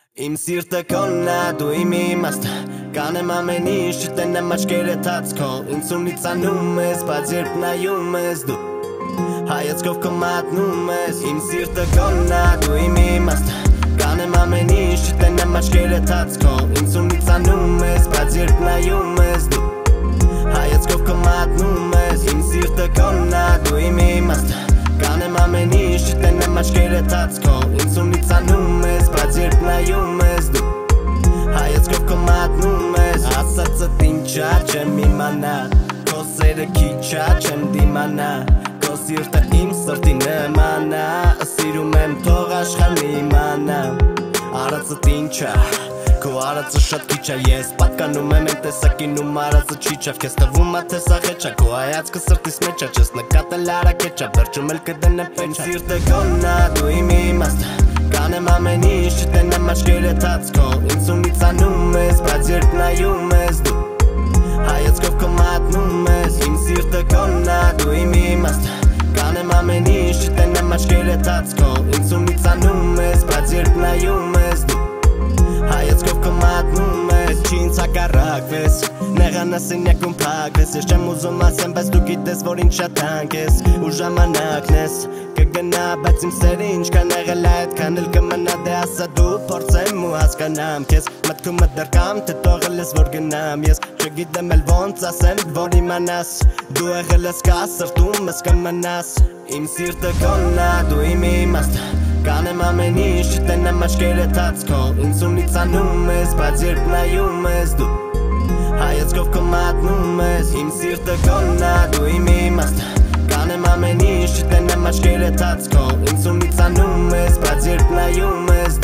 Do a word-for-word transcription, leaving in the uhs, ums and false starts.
Իմ սիրտը կոննա, դու իմ իմաստը Կանեմ ամեն ինչ, չտենեմ աչքերդ հացքո Ինձ ունից անում ես, բայց երբ նայում ես դու Հայացքով քո մատնում ես Իմ սիրտը կոննա, դու իմ իմաստը Կանեմ ամեն ինչ, չտենեմ աչքերդ հացքո Ինձ ունից անում ես, բայց երբ նայում ես դու Հայացքով քո մատնում ես Իմ սիրտը կոննա, դու իմ իմաստը Կանեմ ամեն ինչ, չտենեմ աչքերդ հացքո Ինձ ունից անում ես, բայց երբ նայում ես դու Հայացքով քո մատնում ես Ասածդ ինչա չեմ իմանա Քո սերը քիչա չեմ դիմանա Քո սիրտը իմ սրտի նմանա Սիրում եմ թող աշխարհն իմանա Արածդ ինչա Քո արածը շատ քիչ է ես Պատկանում եմ են տեսակին ում արածը չի չավ Քեզ տվում ա թե սա խեչ ա Քո հայացքը սրտիս մեջ ա Չես նկատել արագեչ ա Վերջում էլ կդնեմ պենչ ա Իմ սիրտը կոննա դու իմ իմաստը Կանեմ ամեն ինչ չտենեմ աչքերդ հացքո Ինձ ունից անում ես բայց երբ նայում ես դու Հայացքով քո մատնում ես Իմ սիրտը կոննա դու իմ իմաստը Կանեմ ամեն ինչ չտենեմ աչքերդ հացքո Ինձ ունից անում ես բայց երբ նայում ես դու Հայացքով քո մատնում ես Չի ինձ հակառակվես Նեղանաս սենյակում փակվես Ես չեմ ուզում ասեմ բայց դու գիտես որ ինձ շատ հանք ես Ու ժամանակն ես Կգնա բայց իմ սերը ինչքան եղել է Այդքան էլ կմնա դե ասա դու փորձեմ ու հասկանամ Քեզ մտքումդ դեռ կամ թե թողել ես որ գնամ Ես չգիտեմ էլ ոնց ասեմ որ իմանաս Դու եղել ես կա սրտում ես կմնաս Իմ սիրտը կոննա դու իմ իմաստը Կանեմ ամեն ինչ չտենեմ աչքերդ հացքո Ինձ ունից անում ես բայց երբ նայում ես դու Հայացքով քո մատնում ես Իմ սիրտը կոննա դու իմ իմաստը Կանեմ ամեն ինչ չտենեմ աչքերդ հացքո Ինձ ունից անում ես բայց երբ նայում ես